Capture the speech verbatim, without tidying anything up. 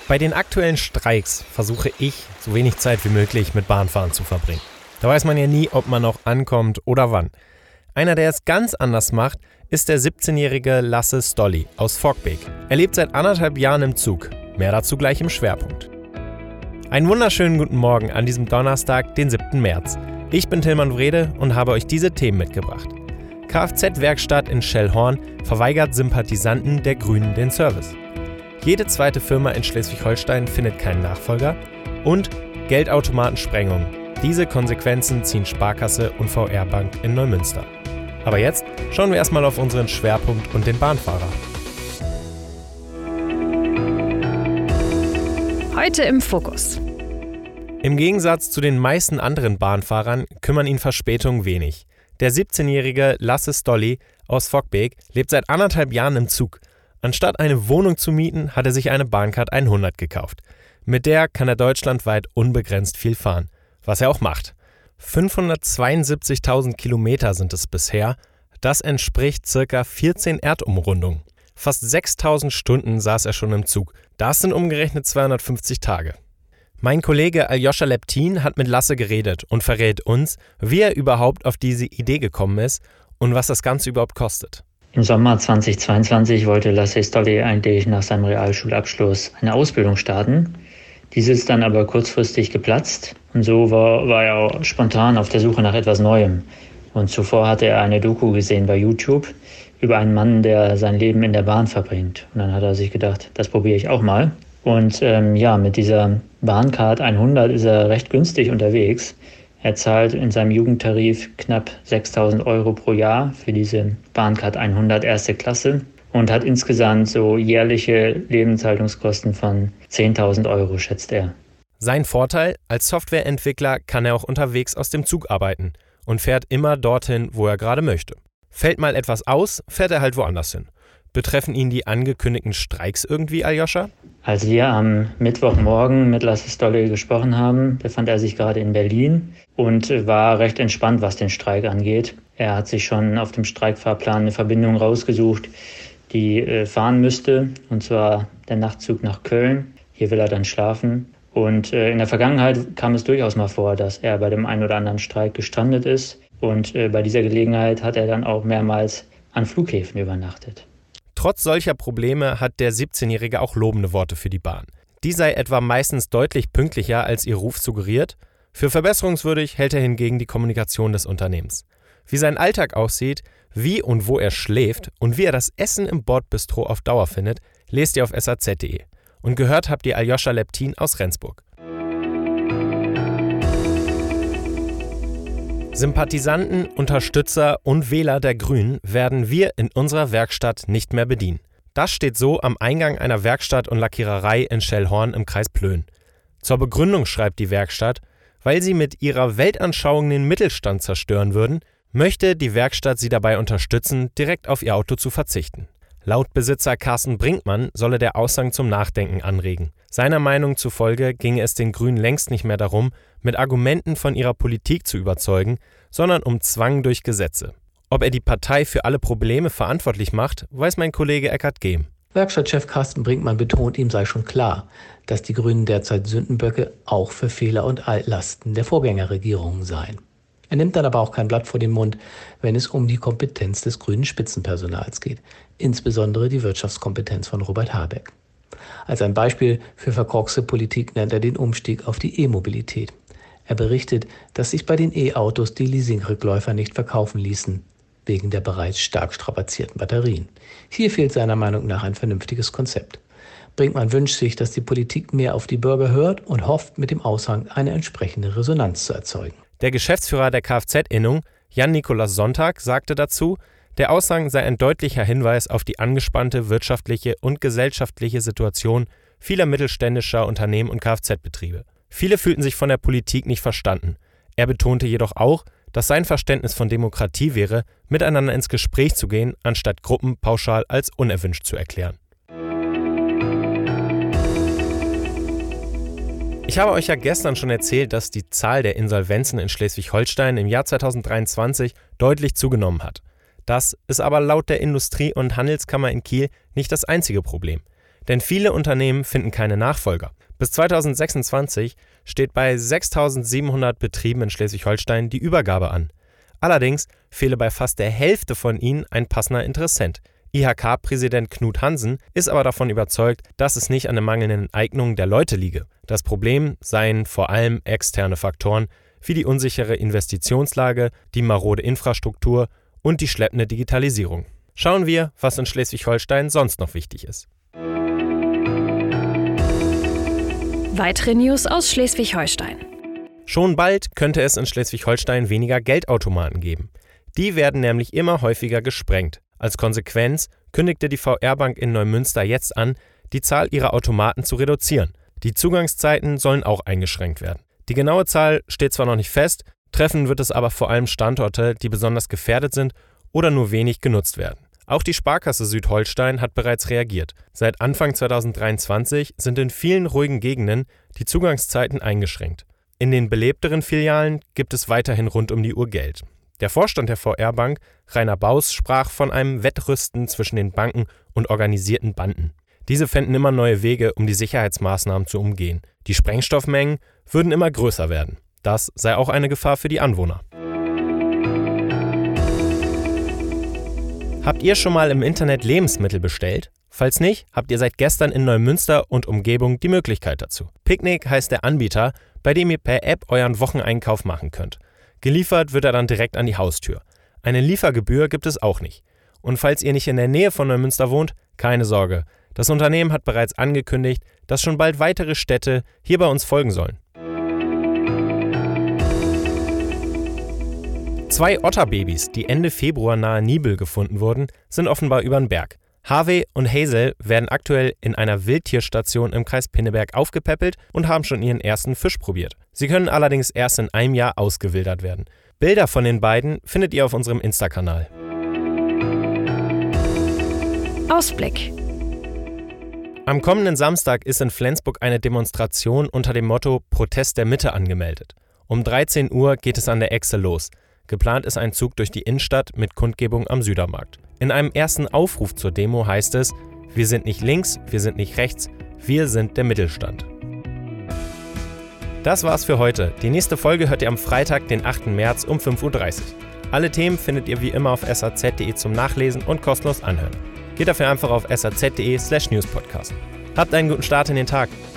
Bei den aktuellen Streiks versuche ich, so wenig Zeit wie möglich mit Bahnfahren zu verbringen. Da weiß man ja nie, ob man noch ankommt oder wann. Einer, der es ganz anders macht, ist der siebzehnjährige Lasse Stolli aus Fockbeek. Er lebt seit anderthalb Jahren im Zug. Mehr dazu gleich im Schwerpunkt. Einen wunderschönen guten Morgen an diesem Donnerstag, den siebten März. Ich bin Tilman Wrede und habe euch diese Themen mitgebracht. Kfz-Werkstatt in Schellhorn verweigert Sympathisanten der Grünen den Service. Jede zweite Firma in Schleswig-Holstein findet keinen Nachfolger. Und Geldautomatensprengung. Diese Konsequenzen ziehen Sparkasse und V R-Bank in Neumünster. Aber jetzt schauen wir erstmal auf unseren Schwerpunkt und den Bahnfahrer. Heute im Fokus. Im Gegensatz zu den meisten anderen Bahnfahrern kümmern ihn Verspätungen wenig. Der siebzehnjährige Lasse Stolli aus Fockbeek lebt seit anderthalb Jahren im Zug. Anstatt eine Wohnung zu mieten, hat er sich eine Bahncard hundert gekauft. Mit der kann er deutschlandweit unbegrenzt viel fahren. Was er auch macht. fünfhundertzweiundsiebzigtausend Kilometer sind es bisher. Das entspricht ca. vierzehn Erdumrundungen. Fast sechstausend Stunden saß er schon im Zug. Das sind umgerechnet zweihundertfünfzig Tage. Mein Kollege Aljoscha Leptin hat mit Lasse geredet und verrät uns, wie er überhaupt auf diese Idee gekommen ist und was das Ganze überhaupt kostet. Im Sommer zweitausendzweiundzwanzig wollte Lasse Stolli eigentlich nach seinem Realschulabschluss eine Ausbildung starten. Diese ist dann aber kurzfristig geplatzt und so war, war er auch spontan auf der Suche nach etwas Neuem. Und zuvor hatte er eine Doku gesehen bei YouTube über einen Mann, der sein Leben in der Bahn verbringt. Und dann hat er sich gedacht, das probiere ich auch mal. Und ähm, ja, mit dieser Bahncard hundert ist er recht günstig unterwegs. Er zahlt in seinem Jugendtarif knapp sechstausend Euro pro Jahr für diese Bahncard hundert erste Klasse und hat insgesamt so jährliche Lebenshaltungskosten von zehntausend Euro, schätzt er. Sein Vorteil: Als Softwareentwickler kann er auch unterwegs aus dem Zug arbeiten und fährt immer dorthin, wo er gerade möchte. Fällt mal etwas aus, fährt er halt woanders hin. Betreffen ihn die angekündigten Streiks irgendwie, Aljoscha? Als wir am Mittwochmorgen mit Lasse Stolli gesprochen haben, befand er sich gerade in Berlin und war recht entspannt, was den Streik angeht. Er hat sich schon auf dem Streikfahrplan eine Verbindung rausgesucht, die äh, fahren müsste, und zwar der Nachtzug nach Köln. Hier will er dann schlafen. Und äh, in der Vergangenheit kam es durchaus mal vor, dass er bei dem einen oder anderen Streik gestrandet ist. Und äh, bei dieser Gelegenheit hat er dann auch mehrmals an Flughäfen übernachtet. Trotz solcher Probleme hat der siebzehnjährige auch lobende Worte für die Bahn. Die sei etwa meistens deutlich pünktlicher, als ihr Ruf suggeriert. Für verbesserungswürdig hält er hingegen die Kommunikation des Unternehmens. Wie sein Alltag aussieht, wie und wo er schläft und wie er das Essen im Bordbistro auf Dauer findet, lest ihr auf s a z punkt d e. Und gehört habt ihr Aljoscha Leptin aus Rendsburg. Sympathisanten, Unterstützer und Wähler der Grünen werden wir in unserer Werkstatt nicht mehr bedienen. Das steht so am Eingang einer Werkstatt und Lackiererei in Schellhorn im Kreis Plön. Zur Begründung schreibt die Werkstatt: Weil sie mit ihrer Weltanschauung den Mittelstand zerstören würden, möchte die Werkstatt sie dabei unterstützen, direkt auf ihr Auto zu verzichten. Laut Besitzer Carsten Brinkmann solle der Aushang zum Nachdenken anregen. Seiner Meinung zufolge ginge es den Grünen längst nicht mehr darum, mit Argumenten von ihrer Politik zu überzeugen, sondern um Zwang durch Gesetze. Ob er die Partei für alle Probleme verantwortlich macht, weiß mein Kollege Eckhard Gehm. Werkstattchef Carsten Brinkmann betont, ihm sei schon klar, dass die Grünen derzeit Sündenböcke auch für Fehler und Altlasten der Vorgängerregierungen seien. Er nimmt dann aber auch kein Blatt vor den Mund, wenn es um die Kompetenz des grünen Spitzenpersonals geht, insbesondere die Wirtschaftskompetenz von Robert Habeck. Als ein Beispiel für verkorkste Politik nennt er den Umstieg auf die E-Mobilität. Er berichtet, dass sich bei den E-Autos die Leasingrückläufer nicht verkaufen ließen, wegen der bereits stark strapazierten Batterien. Hier fehlt seiner Meinung nach ein vernünftiges Konzept. Brinkmann wünscht sich, dass die Politik mehr auf die Bürger hört und hofft, mit dem Aushang eine entsprechende Resonanz zu erzeugen. Der Geschäftsführer der Kfz-Innung, Jan-Nikolaus Sonntag, sagte dazu, der Aushang sei ein deutlicher Hinweis auf die angespannte wirtschaftliche und gesellschaftliche Situation vieler mittelständischer Unternehmen und Kfz-Betriebe. Viele fühlten sich von der Politik nicht verstanden. Er betonte jedoch auch, dass sein Verständnis von Demokratie wäre, miteinander ins Gespräch zu gehen, anstatt Gruppen pauschal als unerwünscht zu erklären. Ich habe euch ja gestern schon erzählt, dass die Zahl der Insolvenzen in Schleswig-Holstein im Jahr zweitausenddreiundzwanzig deutlich zugenommen hat. Das ist aber laut der Industrie- und Handelskammer in Kiel nicht das einzige Problem. Denn viele Unternehmen finden keine Nachfolger. Bis zweitausendsechsundzwanzig steht bei sechstausendsiebenhundert Betrieben in Schleswig-Holstein die Übergabe an. Allerdings fehle bei fast der Hälfte von ihnen ein passender Interessent. I H K-Präsident Knut Hansen ist aber davon überzeugt, dass es nicht an der mangelnden Eignung der Leute liege. Das Problem seien vor allem externe Faktoren wie die unsichere Investitionslage, die marode Infrastruktur und die schleppende Digitalisierung. Schauen wir, was in Schleswig-Holstein sonst noch wichtig ist. Weitere News aus Schleswig-Holstein. Schon bald könnte es in Schleswig-Holstein weniger Geldautomaten geben. Die werden nämlich immer häufiger gesprengt. Als Konsequenz kündigte die V R-Bank in Neumünster jetzt an, die Zahl ihrer Automaten zu reduzieren. Die Zugangszeiten sollen auch eingeschränkt werden. Die genaue Zahl steht zwar noch nicht fest, treffen wird es aber vor allem Standorte, die besonders gefährdet sind oder nur wenig genutzt werden. Auch die Sparkasse Südholstein hat bereits reagiert. Seit Anfang zweitausenddreiundzwanzig sind in vielen ruhigen Gegenden die Zugangszeiten eingeschränkt. In den belebteren Filialen gibt es weiterhin rund um die Uhr Geld. Der Vorstand der V R-Bank, Rainer Baus, sprach von einem Wettrüsten zwischen den Banken und organisierten Banden. Diese fänden immer neue Wege, um die Sicherheitsmaßnahmen zu umgehen. Die Sprengstoffmengen würden immer größer werden. Das sei auch eine Gefahr für die Anwohner. Habt ihr schon mal im Internet Lebensmittel bestellt? Falls nicht, habt ihr seit gestern in Neumünster und Umgebung die Möglichkeit dazu. Picnic heißt der Anbieter, bei dem ihr per App euren Wocheneinkauf machen könnt. Geliefert wird er dann direkt an die Haustür. Eine Liefergebühr gibt es auch nicht. Und falls ihr nicht in der Nähe von Neumünster wohnt, keine Sorge. Das Unternehmen hat bereits angekündigt, dass schon bald weitere Städte hier bei uns folgen sollen. Zwei Otterbabys, die Ende Februar nahe Nibel gefunden wurden, sind offenbar über den Berg. Harvey und Hazel werden aktuell in einer Wildtierstation im Kreis Pinneberg aufgepäppelt und haben schon ihren ersten Fisch probiert. Sie können allerdings erst in einem Jahr ausgewildert werden. Bilder von den beiden findet ihr auf unserem Insta-Kanal. Ausblick. Am kommenden Samstag ist in Flensburg eine Demonstration unter dem Motto Protest der Mitte angemeldet. Um dreizehn Uhr geht es an der Echse los. Geplant ist ein Zug durch die Innenstadt mit Kundgebung am Südermarkt. In einem ersten Aufruf zur Demo heißt es: Wir sind nicht links, wir sind nicht rechts, wir sind der Mittelstand. Das war's für heute. Die nächste Folge hört ihr am Freitag, den achten März um fünf Uhr dreißig. Alle Themen findet ihr wie immer auf s a z punkt de zum Nachlesen und kostenlos anhören. Geht dafür einfach auf s a z punkt de slash newspodcast. Habt einen guten Start in den Tag.